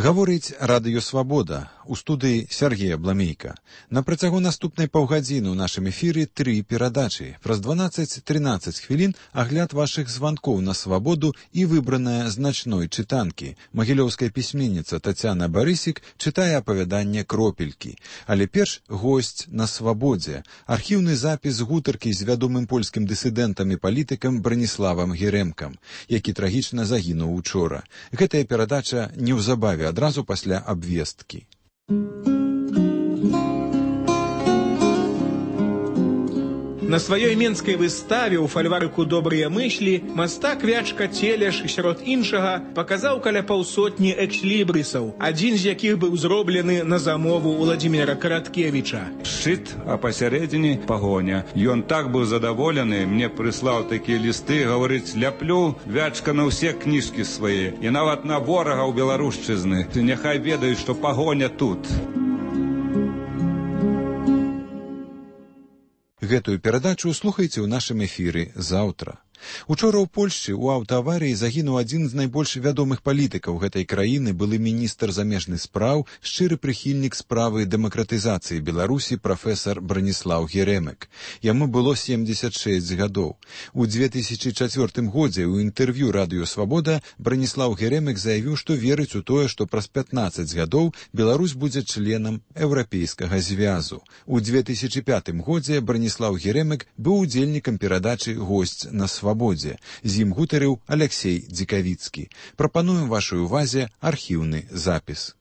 Гаворыць Радыё Свабода. У студыі Сергея Бламейка. На працягу наступнай паўгадзіны ў нашым эфіры 3 перадачы. Праз 12-13 хвілін агляд вашых званкоў на Свабоду і выбраная з начной чытанкі. Магілёўская пісьменніца Тацяна Барысік чытае апавяданне «Кропелькі». Але перш госць на Свабодзе. Архіўны запіс гутаркі з вядомым польскім дысідэнтам і палітыкам Браніславам Герэмкам, які трагічна загінуў учора. Гэтая перадача неўзабаве адразу пасля абвесткі. На сваёй менскай выставе ў фальварыку «Добрыя мыслі» мастак Вячка Целеш, сярод іншага, паказаў каля паўсотні экслібрысаў, адзін з якіх быў зроблены на замову Уладзіміра Караткевіча. Шчыт, а пасярэдзіне пагоня. Ён так быў задаволены, мне прыслаў такія лісты, гаворыць, ляплю Вячка на ўсе кніжкі свае, і нават на ворага ў беларушчызны. Ты няхай ведаюць, што пагоня тут. Гэтую перадачу слухайце ў нашым эфіры заўтра. Учора ў Польшчы ў аўтааварыі загінуў адзін з найбольш вядомых палітыкаў гэтай краіны, былы міністр замежных спраў, шчыры прыхільнік справы дэмакратызацыі Беларусі прафесар Браніслаў Герэмек. Яму было 76 гадоў. У 2004 годзе ў інтэрв'ю Радыё Свабода Браніслаў Герэмек заявіў, што верыць у тое, што праз 15 гадоў Беларусь будзе членам Еўрапейскага звязу. У 2005 годзе Браніслаў Герэмек быў удзельнікам перадачы «Госць на Свабодзе». З ім гутарыў Алексей Дзікавіцкі. Прапануем вашай увазе архіўны запіс.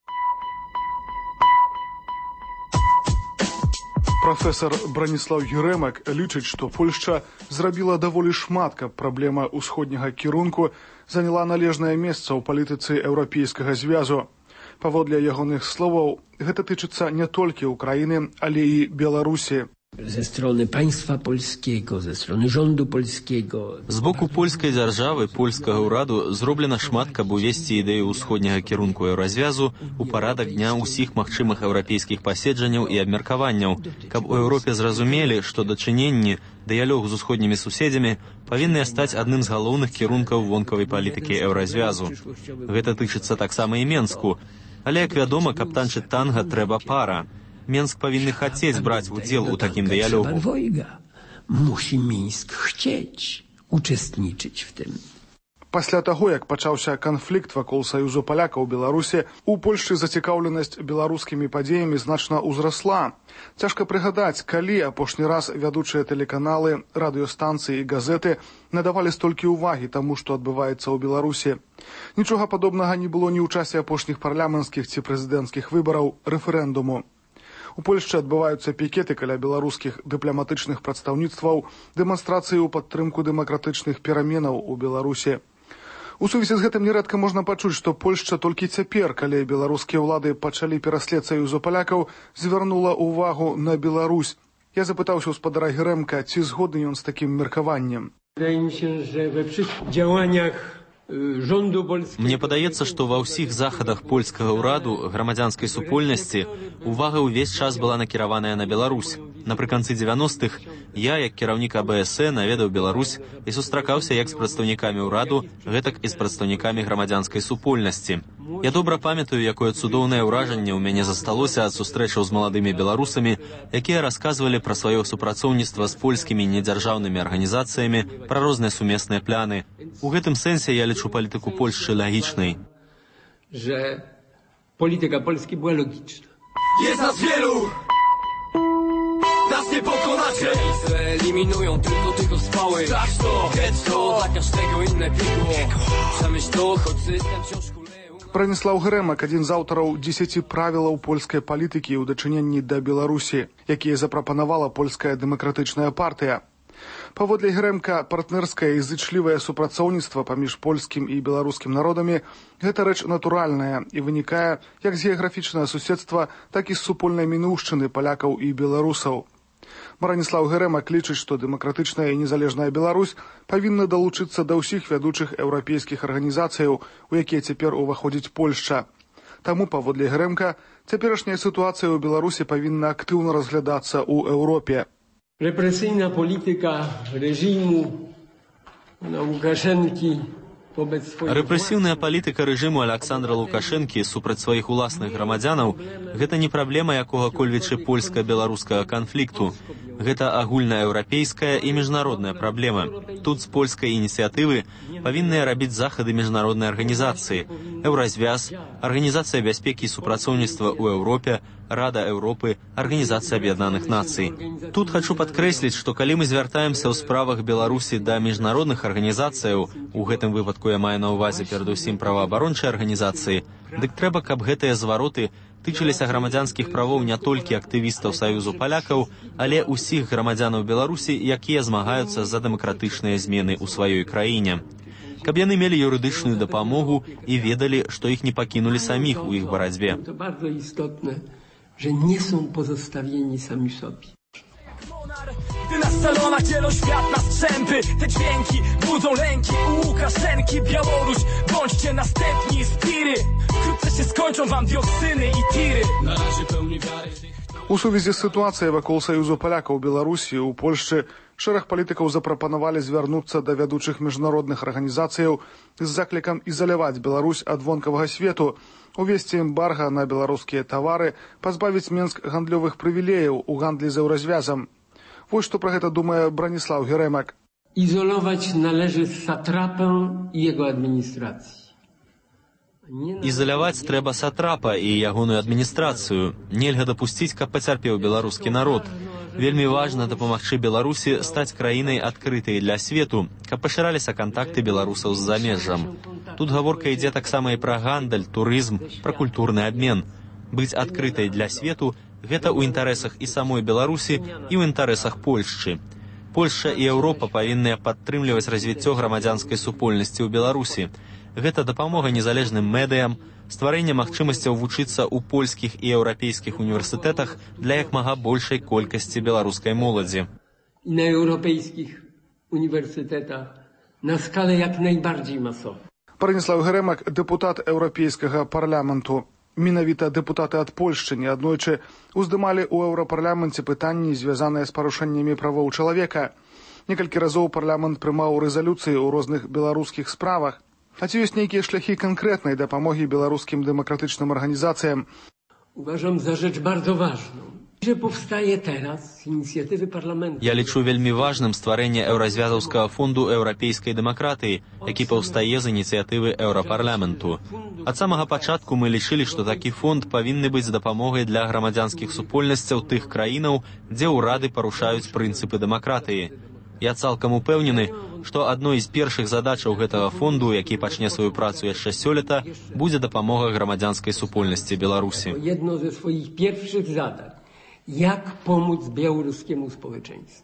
Прафесар Браніслаў Герэмек лічыць, што Польшча зрабіла даволі шмат, каб праблема ўсходняга кірунку заняла належнае месца ў палітыцы Еўрапейскага звязу. Паводле ягоных словаў, гэта тычыцца не толькі Украіны, але і Беларусі. Ze strony państwa polskiego, ze strony rządu polskiego. З боку польскай дзяржавы, польскага ўраду зроблена шмат, каб увесці ідэю ўсходняга кірунку еўразвязу ў парадак дня ўсіх магчымых еўрапейскіх паседжанняў і абмеркаванняў, каб у Еўропе зразумелі, што дачыненні, дыялог з усходнімі суседзямі павінны стаць адным з галоўных кірункаў вонкавай палітыкі еўразвязу. Гэта тычыцца таксама і Менску. Але, як вядома, каб танчыць танга, трэба пара. Менск павінны хацець браць удзел у такім дыялогу. Musi Mińsk chcieć uczestniczyć w tym. Пасля таго, як пачаўся канфлікт вакол Саюзу палякаў у Беларусі, у Польшчы зацікаўленасць беларускімі падзеямі значна ўзрасла. Цяжка прыгадаць, калі апошні раз вядучыя тэлеканалы, радыёстанцыі і газеты надавалі столькі ўвагі таму, што адбываецца ў Беларусі. Нічога падобнага не было ні ў часе апошніх парламенцкіх ці прэзідэнцкіх выбараў, рэферэндуму. У Польшчы адбываюцца пікеты каля беларускіх дыпламатычных прадстаўніцтваў, дэманстрацыі ў падтрымку дэмакратычных пераменаў у Беларусі. У сувязі з гэтым нерэдка можна пачуць, што Польшча толькі цяпер, калі беларускія ўлады пачалі пераслед Саюзу палякаў, звярнула ўвагу на Беларусь. Я запытаўся ў спадара Герэмка, ці згодны ён з такім меркаваннем. Мне падаецца, што ва ўсіх захадах польскага ўраду, грамадзянскай супольнасці, увага ўвесь час была накіраваная на Беларусь. Напрыканцы 90-х я, як кіраўнік АБС, наведаў Беларусь і сустракаўся як з прадстаўнікамі ўраду, гэтак і з прадстаўнікамі грамадзянскай супольнасці. Я добра памятаю, якое цудоўнае ўражанне ў мяне засталося ад сустрэчаў з маладымі беларусамі, якія расказвалі пра сваё супрацоўніцтва з польскімі недзяржаўнымі арганізацыямі, пра розныя сумесныя пляны. У гэтым сэнсе я лічу палітыку Польшчы лагічнай. Że polityka Polski była logiczna. Jest nas wielu! Nas nie pokonacie! Eliminują tylko tych ospałych. Sprawdź to! Hedź to! Dla każdego inne piekło. Przemyśl to, choć system wciąż kuleje. Браніслаў Герэмек, адзін з аўтараў 10 правілаў польскай палітыкі ў дачыненні да Беларусі, якія запрапанавала польская дэмакратычная партыя. Паводле Герэмка, партнерскае і зычлівае супрацоўніцтва паміж польскім і беларускім народамі – гэта рэч натуральная і вынікае як з геаграфічнага суседства, так і з супольнай мінуўшчыны палякаў і беларусаў. Браніслаў Герэмек лічыць, што дэмакратычная і незалежная Беларусь павінна далучыцца да ўсіх вядучых еўрапейскіх арганізацыяў, у якія цяпер уваходзіць Польшча. Таму, паводле Герэмка, цяперашняя сітуацыя ў Беларусі павінна актыўна разглядацца ў Еўропе. Represyjna polityka reżimu Łukaszenki Рэпрэсіўная палітыка рэжыму Аляксандра Лукашэнкі супраць сваіх уласных грамадзянаў – гэта не праблема якога-кольвічы польска-беларускага канфлікту. Гэта агульная еўрапейская і міжнародная праблема. Тут з польскай ініцыятывы павінныя рабіць захады міжнароднай арганізацыі, Еўразвяз, Арганізацыя бяспекі і супрацоўніцтва ў Еўропе, Рада Еўропы, Арганізацыя Аб'яднаных Нацый. Тут хачу падкрэсліць, што калі мы звяртаемся ў справах Беларусі да міжнародных арганізацыяў, у гэтым выпадку я маю на ўвазе перадусім праваабарончай арганізацыі, дык трэба, каб гэтыя звароты тычыліся грамадзянскіх правоў не толькі актывістаў Саюзу палякаў, але ўсіх грамадзянаў Беларусі, якія змагаюцца за дэмакратычныя змены ў сваёй краіне. Каб яны мелі юрыдычную дапамогу і ведалі, што іх не пакінулі саміх у іх барацьбе. Że nie są pozostawieni sami sobie. Gdy na salonach dzielą świat na strzępy, te dźwięki budzą lęki u Łukaszenki. Białoruś, bądźcie następni spiry. Wkrótce się skończą wam diosyny i tiry. Na razie pełni wiary. У сувязі з сітуацыяй вакол Саюзу палякаў Беларусі ў Польшчы шэраг палітыкаў запрапанавалі звярнуцца да вядучых міжнародных арганізацыяў з заклікам ізаляваць Беларусь ад вонкавага свету, увесці эмбарга на беларускія тавары, пазбавіць Менск гандлёвых прывілеяў у гандлі з еўразвязам. Вось што пра гэта думае Браніслаў Геремак. Izolować należy satrapę i jego administrację. Ізаляваць трэба сатрапа і ягоную адміністрацыю. Нельга дапусціць, каб пацярпеў беларускі народ. Вельмі важна дапамагчы Беларусі стаць краінай адкрытай для свету, каб пашыраліся кантакты беларусаў з замежжам. Тут гаворка ідзе таксама і пра гандаль, турызм, пра культурны абмен. Быць адкрытай для свету – гэта ў інтарэсах і самой Беларусі, і ў інтарэсах Польшчы. Польшча і Еўропа павінныя падтрымліваць развіццё грамадзянскай супольнасці ў Беларусі. Гэта дапамога незалежным медыям, стварэнне магчымасцяў вучыцца ў польскіх і еўрапейскіх універсітэтах для як мага большай колькасці беларускай моладзі. Na europejskich uniwersytetach na skalę jak najbardziej masową. Браніслаў Геремак, дэпутат Еўрапейскага парламенту. Менавіта дэпутаты ад Польшчы неаднойчы уздымалі ў еўрапарламенце пытанні, звязаныя з парушэннямі правоў чалавека. Некалькі разоў парламент прымаў рэзалюцыі ў розных беларускіх справах. А ці ёсць нейкія шляхі канкрэтнай дапамогі беларускім дэмакратычным арганізацыям? Uważam za rzecz bardzo ważną, że powstaje teraz z inicjatywy parlamentu. Я лічу вельмі важным стварэнне еўразвязаўскага фонду еўрапейскай дэмакратыі, які паўстае з ініцыятывы еўрапарламенту. Ад самага пачатку мы лічылі, што такі фонд павінны быць дапамогай для грамадзянскіх супольнасцяў тых краінаў, дзе ўрады парушаюць прынцыпы дэмакратыі. Я цалкам упэўнены, што адной з першых задачаў гэтага фонду, які пачне сваю працу яшчэ сёлета, будзе дапамога грамадзянскай супольнасці Беларусі. Jedno ze swoich pierwszych zadań, jak pomóc białoruskiemu społeczeństwu.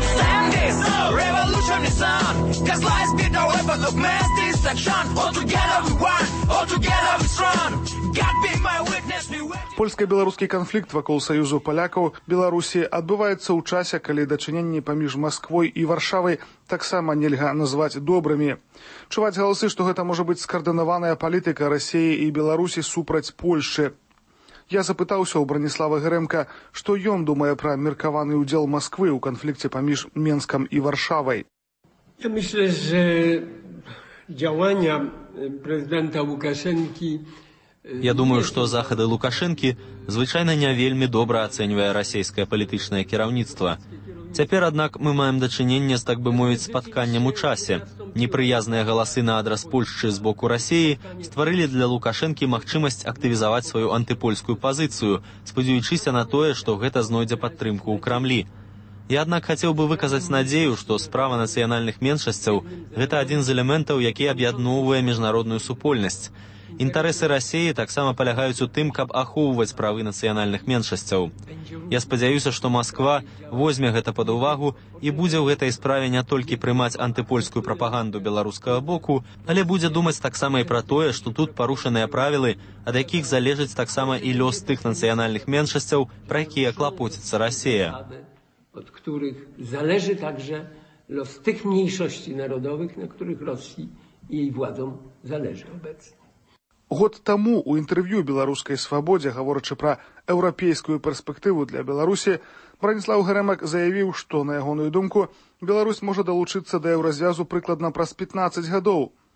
Польска-беларускі канфлікт вакол Саюзу палякаў Беларусі адбываецца ў часе, калі дачыненні паміж Масквой і Варшавай таксама нельга назваць добрымі. Чуваць галасы, што гэта можа быць скаардынаваная палітыка Расіі і Беларусі супраць Польшчы. Я запытаўся ў Браніслава Геремка, што ён думае пра меркаваны ўдзел Масквы ў канфлікце паміж Менскам і Варшавай. Ja myślę, że działania prezydenta Łukaszenki. Я думаю, што захады Лукашэнкі звычайна не вельмі добра ацэньвае расійскае палітычнае кіраўніцтва. Цяпер, аднак, мы маем дачыненне з, так бы мовіць, спатканнем у часе. Непрыязныя галасы на адрас Польшчы з боку Расіі стварылі для Лукашэнкі магчымасць актывізаваць сваю антыпольскую пазіцыю, спадзяючыся на тое, што гэта знойдзе падтрымку ў Крамлі. Я, аднак, хацеў бы выказаць надзею, што справа нацыянальных меншасцяў – гэта адзін з элементаў, які аб'ядноўвае міжнародную супольнасць. Інтарэсы Расіі таксама палягаюць у тым, каб ахоўваць правы нацыянальных меншасцяў. Я спадзяюся, што Масква возьме гэта пад увагу і будзе ў гэтай справе не толькі прымаць антыпольскую прапаганду беларускага боку, але будзе думаць таксама і пра тое, што тут парушаныя правілы, ад якіх залежыць таксама і лёс тых нацыянальных меншасцяў, пра якія клапоціцца Расія. Od których zależy także los tych mniejszości narodowych, na których Rosji i jej władzom zależy obecnie. Год таму у інтэрв'ю «Беларускай свабодзе», гаворачы пра еўрапейскую перспектыву для Беларусі, Браніслаў Геремак заявіў, што, на ягоную думку, Беларусь можа далучыцца да еўразвязу прыкладна праз 15 гадоў.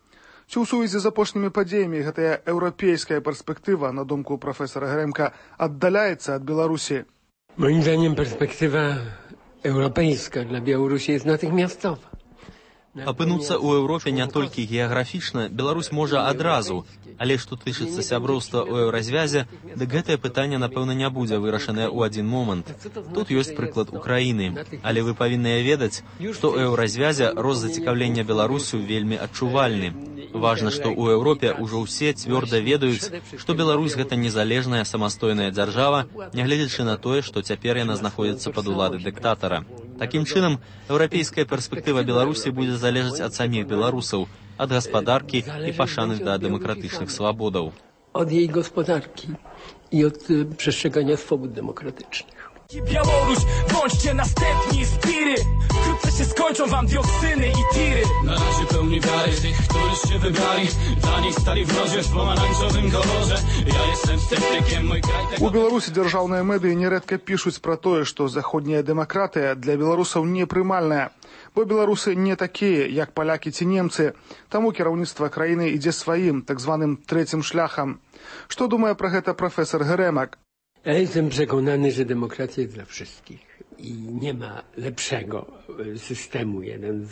Ці ў сувязі з апошнімі падзеямі гэтая еўрапейская перспектыва, на думку професора Гремка, аддаляецца ад Беларусі? Moim zdaniem perspektywa europejska dla Białorusi jest natychmiastowa. Апынуцца ў Еўропе не толькі геаграфічна, Беларусь можа адразу, але што тычыцца сяброўства ў еўразвязе, дык гэтае пытанне, напэўна, не будзе вырашанае ў адзін момант. Тут ёсць прыклад Украіны. Але вы павінныя ведаць, што ў еўразвязе рост зацікаўлення Беларусю вельмі адчувальны. Важна, што ў Еўропе ўжо ўсе цвёрда ведаюць, што Беларусь гэта незалежная самастойная дзяржава, нягледзячы на тое, што цяпер яна знаходзіцца пад уладай дыктатара. Такім чынам, еўрапейская перспектыва Беларусі будзе залежаць ад саміх беларусаў, ад гаспадаркі і пашаны да дэмакратычных свабодаў. Od jej gospodarki i od przestrzegania swobód demokratycznych. Białoruś, bądźcie następni spiry. Wkrótce się skończą wam dioksyny i tiry. Na razie pełni wiary tych, któryście wybrali. Dla nich stali w rozie w pomarańczowym kolorze. Ja jestem sceptykiem, mój kraj tego... У Беларусі дзяржаўныя медыі нярэдка пішуць пра тое, што заходняя дэмакратыя для беларусаў непрымальная. Бо беларусы не такія, як палякі ці немцы. Таму кіраўніцтва краіны ідзе сваім, так званым трэцім шляхам. Што думае пра гэта професор Гремак? Ja jestem przekonany, że demokracja jest dla wszystkich i nie ma lepszego systemu.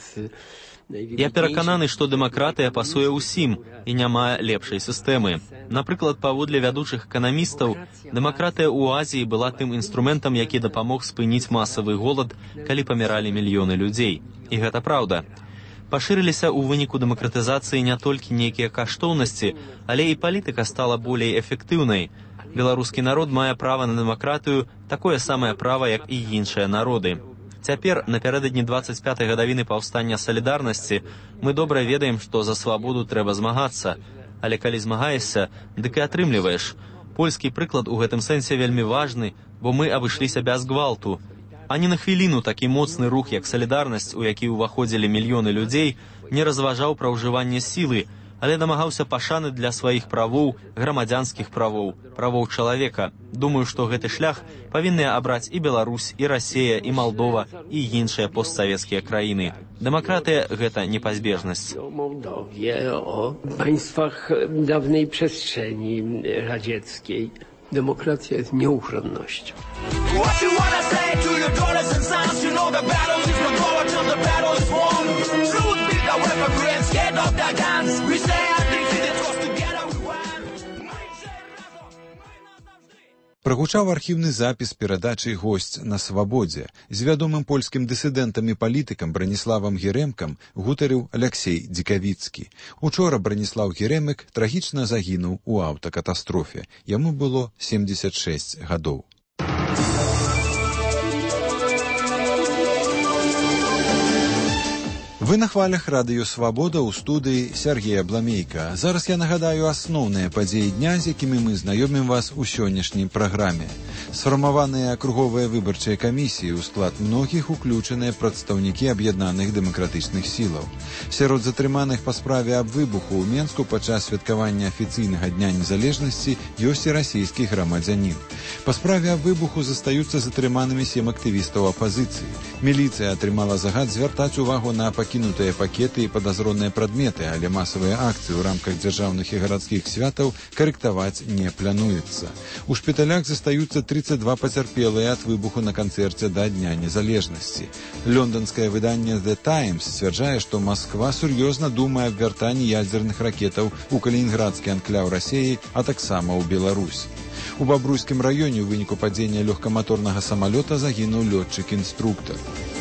Я перакананы, што дэмакратыя пасуе ўсім і не мае лепшай сістэмы. Напрыклад, паводле вядучых эканамістаў, дэмакратыя ў Азіі была тым інструментам, які дапамог спыніць масавы голад, калі паміралі мільёны людзей. І гэта праўда. Пашырыліся ў выніку дэмакратызацыі не толькі нейкія каштоўнасці, але і палітыка стала болей эфектыўнай. Беларускі народ мае права на дэмакратыю, такое самае права, як і іншыя народы. Цяпер, напярэдадні 25-й гадавіны паўстання салідарнасці, мы добра ведаем, што за свабоду трэба змагацца. Але калі змагаешся, дык і атрымліваеш. Польскі прыклад у гэтым сэнсе вельмі важны, бо мы абышліся без гвалту. Ані на хвіліну такі моцны рух, як салідарнасць, у які ўваходзілі мільёны людзей, не разважаў пра ўжыванне сілы, але дамагаўся пашаны для сваіх правоў, грамадзянскіх правоў, правоў чалавека. Думаю, што гэты шлях павінныя абраць і Беларусь, і Расія, і Малдова, і іншыя постсавецкія краіны. Дэмакратыя – гэта непазбежнасць. O Mołdowie, o państwach dawnej przestrzeni radzieckiej. Demokracja jest nieuchronnością. Прагучаў архіўны запіс перадачы «Госць на свабодзе». З вядомым польскім дысідэнтам і палітыкам Браніславам Герэмкам гутарыў Аляксей Дзікавіцкі. Учора Браніслаў Геремек трагічна загінуў у аўтакатастрофе. Яму было 76 гадоў. Вы на хвалях радыё «Свабода» ў студыі Сергея Бламейка. Зараз я нагадаю асноўныя падзеі дня, з якімі мы знаёмім вас у сённяшняй праграме. Сфармаваныя акруговыя выбарчыя камісіі, у склад многіх уключаныя прадстаўнікі аб'яднаных дэмакратычных сілаў. Сярод затрыманых па справе аб выбуху ў Менску падчас святкавання афіцыйнага дня незалежнасці ёсць і расійскі грамадзянін. Па справе аб выбуху застаюцца затрыманымі 7 актывістаў апазіцыі. Міліцыя атрымала загад звяртаць увагу на пакінутыя пакеты і падазроныя прадметы, але масавыя акцыі ў рамках дзяржаўных і гарадскіх святаў карэктаваць не плануецца. У шпіталях застаюцца 32 пацярпелыя ад выбуху на канцэрце да Дня незалежнасці. Лонданскае выданне The Times сцвярджае, што Масква сур'ёзна думае аб вяртанні ядзерных ракетаў у калінінградскі анкляў Расіі, а таксама ў Беларусь. У Бабруйскім раёне ў выніку падзення лёгкаматорнага самалёта загінуў лётчык-інструктар.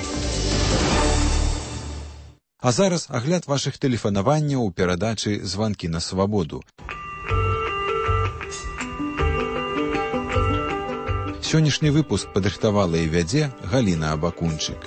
А зараз агляд вашых тэлефанаванняў у перадачы «Званкі на свабоду». Сённяшні выпуск падрыхтавала і вядзе Галіна Абакунчык.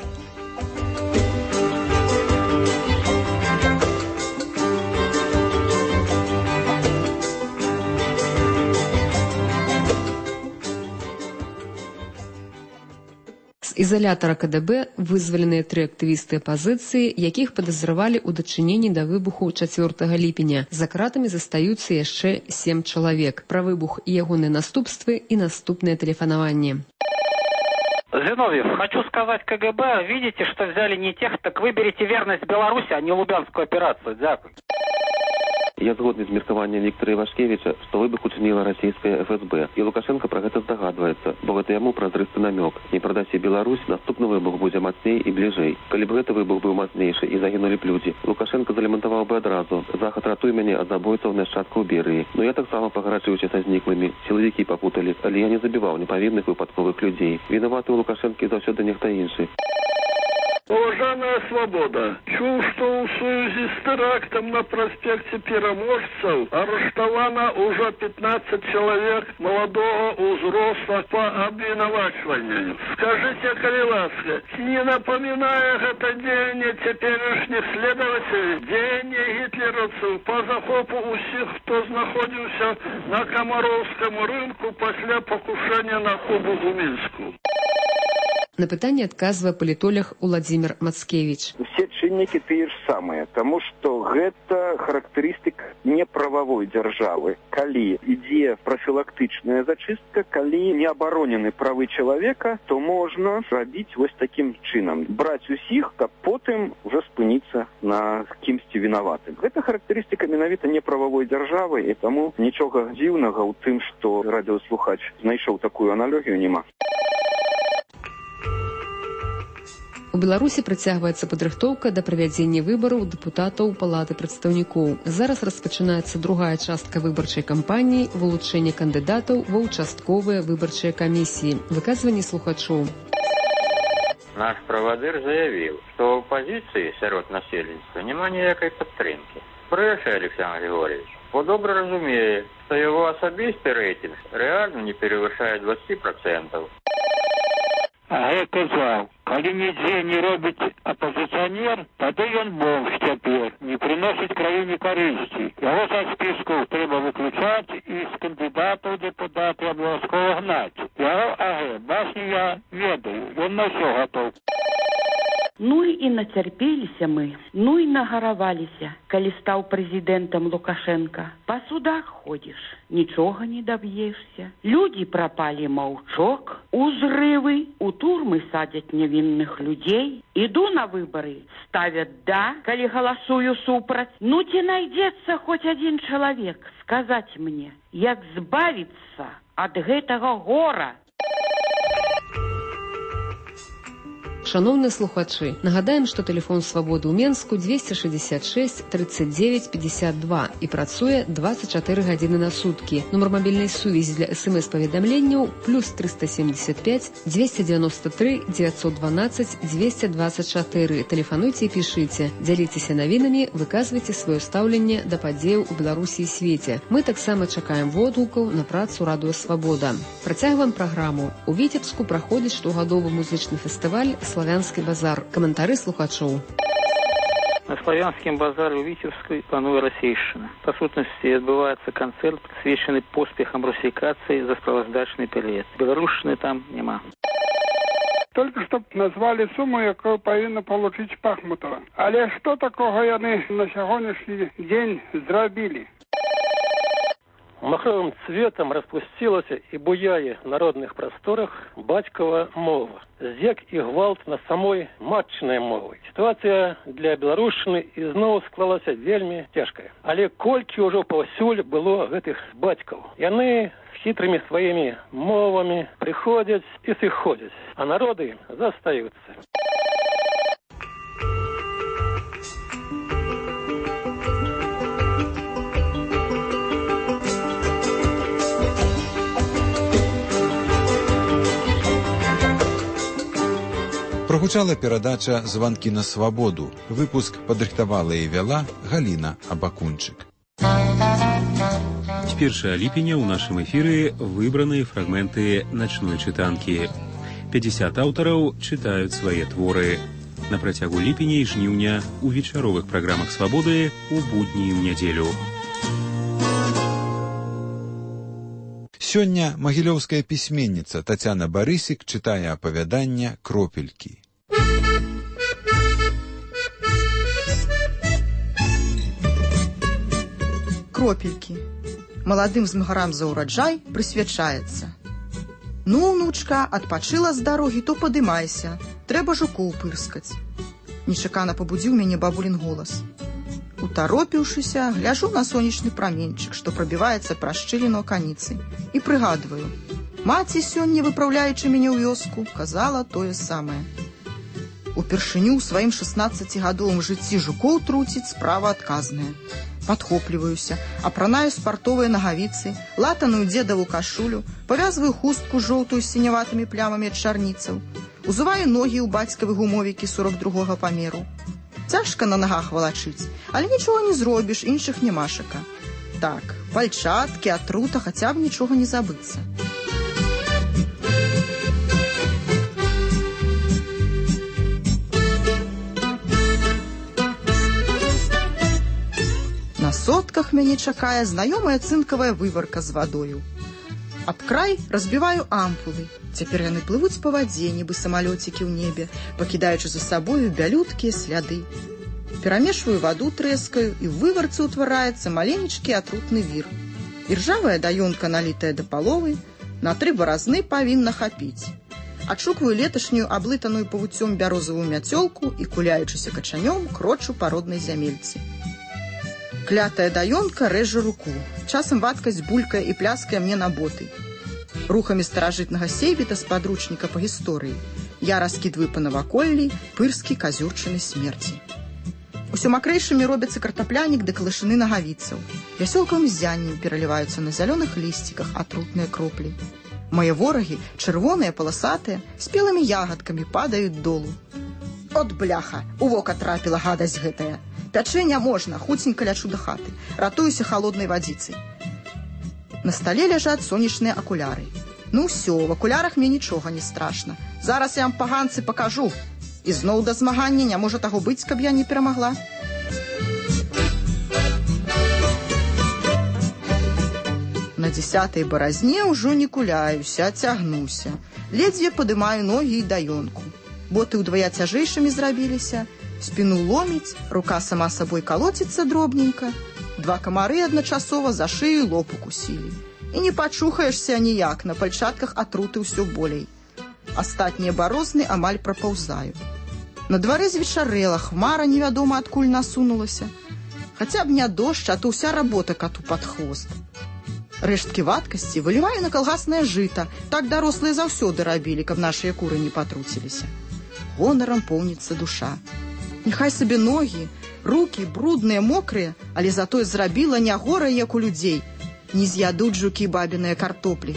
Ізалятара КДБ вызваленыя 3 актывісты апазіцыі, якіх падазравалі ў дачыненні да выбуху 4 ліпеня. За кратамі застаюцца яшчэ 7 чалавек. Пра выбух і ягоныя наступствы і наступныя тэлефанаванні. Зиновьев, хочу сказать КГБ, видите, что взяли не тех, так выберите верность Беларуси, а не Лубянскую операцию. Дякую. Я згодны з меркаваннем Віктора Івашкевіча, што выбух учыніла расійская ФСБ. І Лукашенко пра гэта здагадваецца, бо гэта яму празрысты намёк. Не прадасі Беларусь, наступны выбух будзе мацней і бліжэй. Калі б гэты выбух быў мацнейшы і загінулі б людзі, Лукашенко залемантаваў бы адразу: Захад, ратуй мяне ад забойцаў нашчадкаў Берыі. Но я таксама пагарачыўся са зніклымі. Сілавікі папуталі, але я не забіваў непавінных выпадковых людзей. Вінаваты ў Лукашэнкі заўсёды нехта іншы. Уважаемая «Свобода», чув, что в связи с терактом на проспекте Переможцев арештовано уже 15 человек молодого узроста по обвинувачиванию. Скажите, коли ласка, не напоминает это деяние теперешних следователей, деяние гитлеровцев по захопу усіх, кто находился на Комаровском рынку после покушения на Кубу в Минску? На пытанне адказвае палітолог Уладзімір Мацкевіч. Все чыннікі тыя ж самыя, таму што гэта характарыстыка неправавой дзяржавы. Калі ідзе прафілактычная зачыстка, калі не абаронены правы чалавека, то можна рабіць вось такім чынам. Браць усіх, каб потым уже спыніцца на кімсьці вінаватым. Гэта характарыстыка менавіта неправавой дзяржавы, і таму нічога дзіўнага ў тым, што радыёслухач знайшоў такую аналогію, няма. У Беларусі працягваецца падрыхтоўка да правядзення выбараў дэпутатаў Палаты прадстаўнікоў. Зараз распачынаецца другая частка выбарчай кампаніі, вылучэнне кандыдатаў ва ўчастковыя выбарчыя камісіі. Выказванні слухачоў. Наш правадыр заявіў, што ў апазіцыі сярод насельніцтва няма ніякай падтрымкі. Брэша Александр Григорьевич, бо добра разумее, што яго асабісты рэйтынг рэальна не перавышае 20%. А я казаў, калі нідзе не робіць апозіцыянер, тады ён бомж цяпер, не прыносіць краіне карысці. Яго са спіскаў трэба выключаць і з кандыдатаў дэпутаты абавязкова гнаць. Яго басні я ведаю, ён на ўсё гатоў. Ну і нацярпеліся мы, ну і нагараваліся, калі стаў прэзідэнтам Лукашенка. Па судах ходзіш, нічога не даб'ешся. Людзі прапалі маўчок, узрывы, у турмы садзяць невінных людзей. Іду на выбары, ставят «да», калі галасую супраць. Ну ці найдзецца хоць адзін чалавек сказаць мне, як збавіцца ад гэтага гора. Шановныя слухачы, нагадаем, што тэлефон Свабоды ў Менску 266 39 52 і працуе 24 гадзіны на суткі. Нумар мабільнай сувязі для СМС-паведамленняў +375 293 912 224. Тэлефануйце і пішыце. Дзяліцеся навінамі, выказвайце сваё стаўленне да падзеяў у Беларусі і свеце. Мы таксама чакаем водгукаў на працу Радыё Свабода. Працягваем праграму. У Віцебску праходзіць штогадовы музычны фестываль «Славянскі базар». Каментары слухачоў. На Славянскім базары ў Віцебскай пануе расейшчына. Па сутнасці адбываецца канцэрт, прысвечаны поспехам русифікацыі за справаздачны перыяд. Беларушчыны там няма. Только што назвалі суму, якую павінна получыць Пахмутова. Але што такога яны на сягонняшні дзень зрабілі? Махровым цветом распустилась и буяе в народных просторах батькова мова. Здзек и гвалт на самой матчынай мовы. Ситуация для беларушчыны ізноў склалася вельмі цяжкая. Але колькі ўжо паўсюль было гэтых бацькаў. Яны хитрыми своими мовами приходят и сыходят, а народы застаются. Прогучала перадача «Званкі на свабоду». Выпуск падрыхтавала і вяла Галіна Абакунчык. С 1 ліпеня ў нашым эфіры выбраныя фрагменты начной чытанкі. 50 аўтараў чытаюць свае творы. На працягу ліпеня і жніўня ў вечаровых праграмах «Свабоды» у будні і ў нядзелю. Сёння магілёўская пісьменніца Тацяна Барысік чытае апавяданне «Кропелькі». Кропелькі. Маладым змагарам за ўраджай прысвячаецца. Ну, унучка, адпачыла з дарогі, то падымайся. Трэба жукоў пырскаць. Нечакана пабудзіў мяне бабулін голас. Утаропіўшыся, гляжу на сонечны праменчык, што прабіваецца праз шчыліну аканіцы, і прыгадваю. Маці сёння, выпраўляючы мяне ў вёску, казала тое самае. Упершыню ў сваім 16гадовым жыцці жукоў труціць справа адказная. Падхопліваюся, апранаю спартовыя нагавіцы, латаную дзедаву кашулю, павязваю хустку жоўтую з сіняватымі плямамі ад чарніцаў, узуваю ногі ў бацькавы гумовікі 42-го памеру. Цяжка на нагах валачыць, але нічога не зробіш, іншых нямашака. Так, пальчаткі, атрута, хаця б нічога не забыцца. На сотках мяне чакае знаёмая цынкавая выварка з вадою. Аб край разбіваю ампулы. Цяпер яны плывуць па вадзе, нібы самалёцікі ў небе, пакідаючы за сабою бялюткія сляды. Перамешваю ваду трэскаю, і ў выварцы ўтвараецца маленечкі атрутны вір. Іржавая даёнка, налітая да паловы, на 3 баразны павінна хапіць. Адшукваю леташнюю аблытаную павуццём бярозавую мяцёлку і, куляючыся качанём, крочу па роднай зямельцы. Клятая даёнка рэжа руку. Часам вадкасць булькае і пляскае мне на боты. Рухамі старажытнага сейбіта з падручніка па гісторыі я раскідваю па наваколлі пырскі казюрчыны смерці. Усё макрэйшымі робяцца картаплянік ды калышыны нагавіцаў. Вясёлкавым зяннем пераліваюцца на зялёных лісціках атрутныя кроплі. Мае ворагі, чырвоныя, паласатыя, спелымі ягадкамі падаюць долу. От бляха, у вока трапіла гадасць гэтая. Пячэ няможна, хуценька лячу да хаты, ратуюся халоднай вадзіцай. На стале ляжаць сонечныя акуляры. Ну ўсё, в акулярах мне нічога не страшна. Зараз я вам паганцы пакажу. І зноў да змагання не можа таго быць, каб я не перамагла. На 10-й баразне ўжо не куляюся, а цягнуся. Ледзьве падымаю ногі і даёнку. Боты ўдвая цяжэйшымі зрабіліся, спіну ломіць, рука сама сабой калоціцца дробненька. 2 камары адначасова за шыю лоб укусілі. І не пачухаешся ніяк, на пальчатках атруты ўсё болей. Астатнія барозны амаль прапаўзаю. На двары звечарэла, хмара невядома адкуль насунулася. Хаця б не дождж, а то ўся работа кату пад хвост. Рэшткі вадкасці выліваю на калгаснае жыта, так дарослыя заўсёды рабілі, каб нашыя куры не патруціліся. Гонарам поўніцца душа. Няхай сабе ногі, рукі брудныя, мокрыя, але затое зрабіла не гора, як у людзей. Не з'ядуць жукі бабіныя картоплі.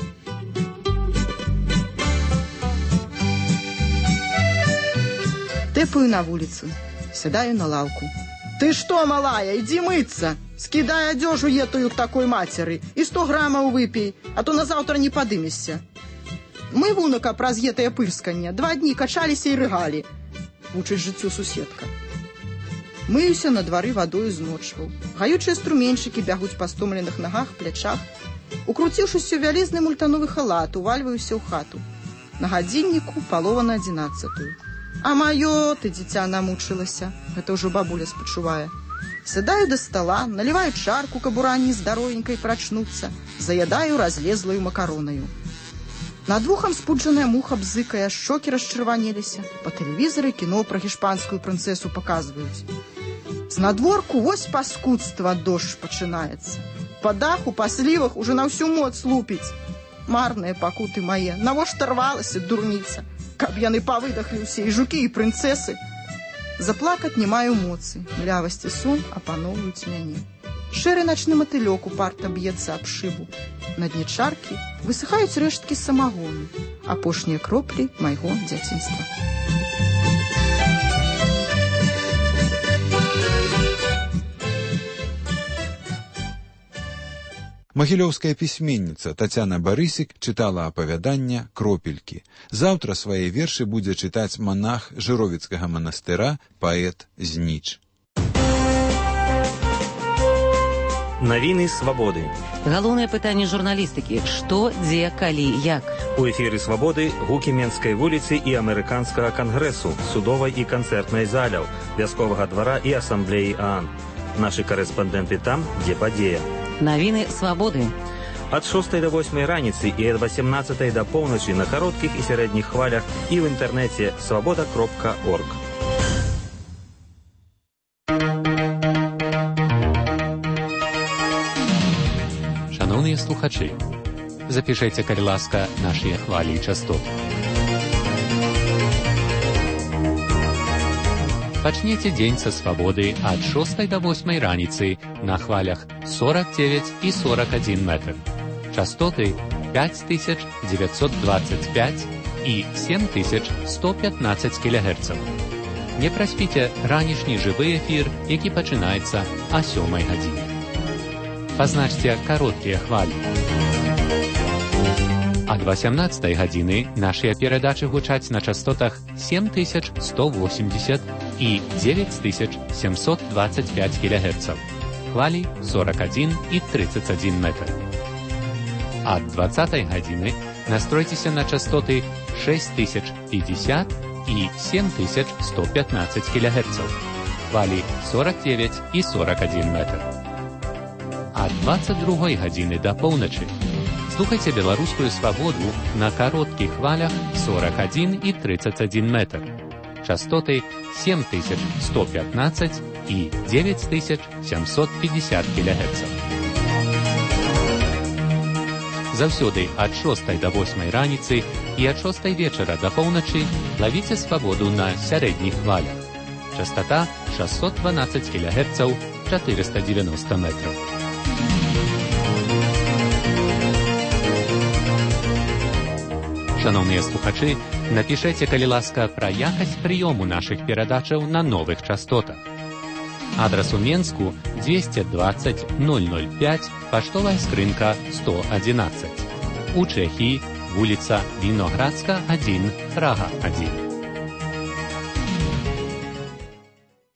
Тэпаю на вуліцу, сядаю на лаўку. Ты што, малая, ідзі мыцца! Скідай адзежу етую к такой мацеры і 100 грамаў выпей, а то назаўтра не падымешся. Мы, вунака, праз гэтае пырсканне 2 дні качаліся і рыгалі. Вучыць жыццю суседка. Мыюся на двары вадою з ночваў. Гаючыя струменьчыкі бягуць па стомленых нагах, плячах. Укруціўшыся ў вялізны мультановы халат, увальваюся ў хату. На гадзінніку палова на 11-ю. А маё, ты, дзіця, намучылася. Гэта ўжо бабуля спачувае. Сядаю да стала, наліваю чарку, каб уранні здаровенькай прачнуцца, заядаю разлезлаю макаронаю. Над вухам спуджаная муха бзыкае, шчокі расчырванеліся. Па тэлевізары кіно пра гішпанскую прынцэсу паказваюць. З надворку вось паскудства дождж пачынаецца. Па даху, па слівах уже на ўсю моц лупіць. Марныя пакуты мае, навошта рвалася, дурніца, каб яны павыдахлі ўсе, і жукі, і прынцэсы. Заплакаць не маю моцы, млявасць і сон апаноўваюць мяне. Шэры начны матылёк упарта б'ецца аб шыбу. На дне чаркі высыхаюць рэшткі самагону, апошнія кроплі майго дзяцінства. Магілёўская пісьменніца Тацяна Барысік чытала апавяданне «Кропелькі». Заўтра свае вершы будзе чытаць манах Жыровіцкага манастыра, паэт Зніч. Навіны свабоды. Галоўнае пытанне журналістыкі: што, дзе, калі, як. У эфіры свабоды гукі Менскай вуліцы і амерыканскага кангрэсу, судовай і канцэртнай заляў, вясковага двара і асамблеі ААН. Нашы карэспандэнты там, дзе падзея. Навіны свабоды. Ад 6 до 8 раніцы і ад 18 до поўначы на кароткіх і сярэдніх хвалях і ў інтэрнэце свабода.орг. Шановні слухачі, запишіться, калі ласка, наші хвалі і частоти. Пачніце дзень са свабоды ад 6 до 8 раніцы на хвалях 49 і 41 метр. Частоты 5925 і 7115 кГц. Не праспіце ранішні жывы эфір, які пачынаецца о 7 гадзіне. Пазначце кароткія хвалі. Ад 18 гадзіны нашыя перадачы гучаць на частотах 7180 і 9725 кГц. Хвалі 41 і 31 метр. Ад 20 гадзіны настройцеся на частоты 6050 і 7115 кГц. Хвалі 49 і 41 метр. Ад 22 гадзіны да поўначы слухайце беларускую свабоду на кароткіх хвалях 41 і 31 метр. Частоты 7115 і 9750 кГц. Заўсёды ад 6 до 8 раніцы і ад 6 вечара да поўначы лавіце свабоду на сярэдніх хвалях. Частота 612 кГц, 490 метров. Шановныя слухачы, напішэце, калі ласка, пра якасць прыёму нашых перадачаў на новых частотах. Адрас у Менску 220 005, паштовая скрынка 111. У Чэхіі вуліца Віноградска 1, Прага 1.